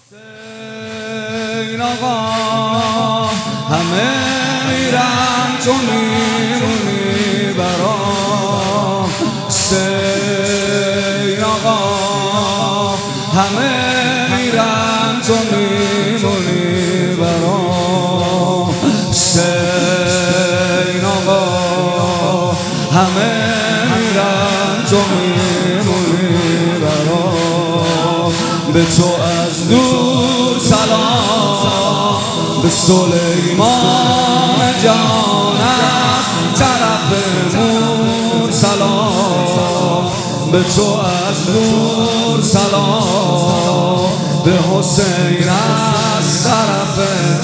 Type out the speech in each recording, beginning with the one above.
حسین آقا همه میرن تو میمونی برام. حسین آقا همه میرن تو میمونی برام. حسین آقا همه میرن تو میمونی برام. به تو از دور سلام، به سلیمان جان از طرف مور سلام. به تو از دور سلام، به حسین از طرف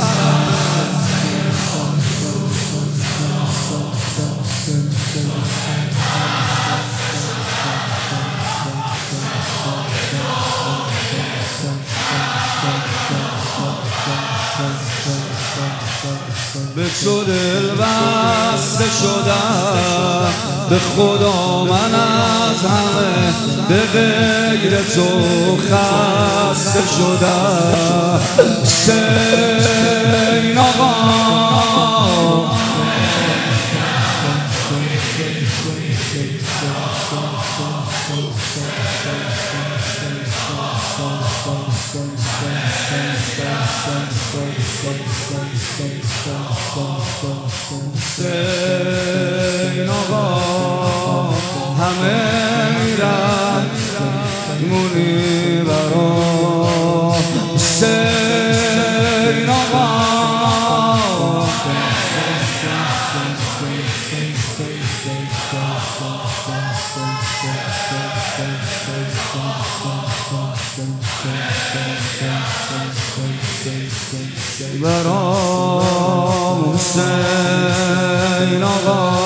به تو دل بسته شدم، به خدا من از همه به غیر تو خسته شدم. حسین آقا حسین آقا همه میرن مونی برام. حسین آقا برام. حسین آقا